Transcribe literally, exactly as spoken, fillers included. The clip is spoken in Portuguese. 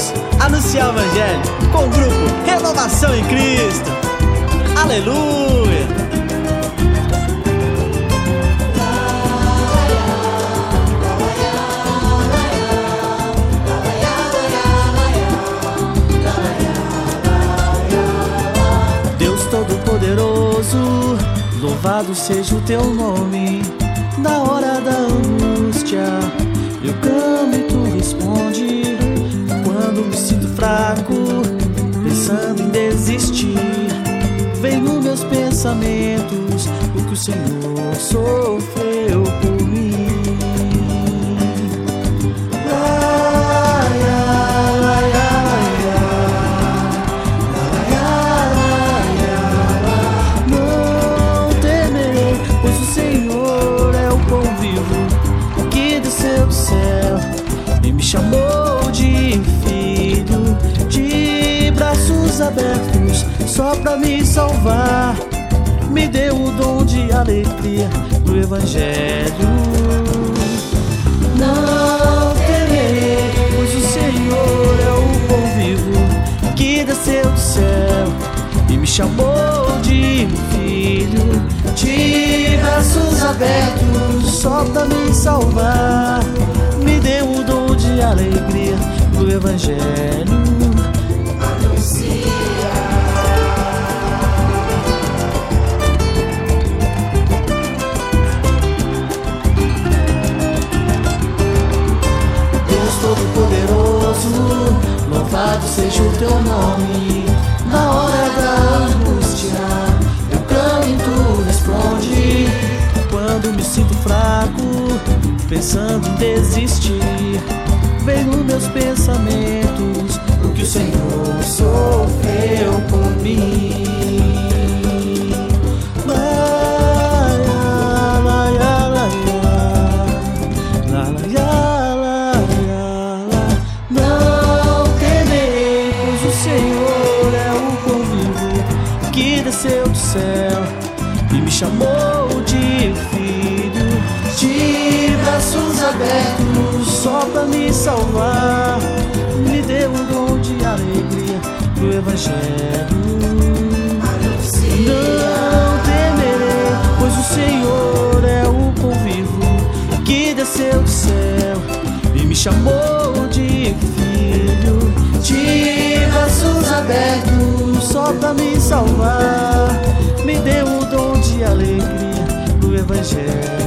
juntos anunciar o Evangelho com o grupo Renovação em Cristo. Aleluia! Deus Todo-Poderoso, louvado seja o teu nome. Na hora da angústia eu clamo e tu responde. Quando me sinto fraco, pensando em desistir, vem nos meus pensamentos o que o Senhor sofreu por mim. Não temerei, pois o Senhor é o pão vivo que desceu do céu e me chamou de filho, de braços abertos só pra me salvar. Me deu o dom de alegria do Evangelho. Não temerei, pois o Senhor é o pão vivo que desceu do céu e me chamou de filho, de braços abertos só pra me salvar. Me deu o dom de alegria do Evangelho. Deus Todo-Poderoso, louvado seja o teu nome. Na hora da angústia eu clamo e tu responde. Quando me sinto fraco, pensando em desistir, vem nos meus pensamentos o que o Senhor sofreu por mim. Não temerei, pois o Senhor é o pão vivo que desceu do céu e me chamou de filho, de braços abertos só pra me salvar. Me deu o dom de alegria do Evangelho. Não temerei, pois o Senhor é o pão vivo que desceu do céu e me chamou de filho, de braços abertos só pra me salvar. Me deu o dom de alegria do Evangelho.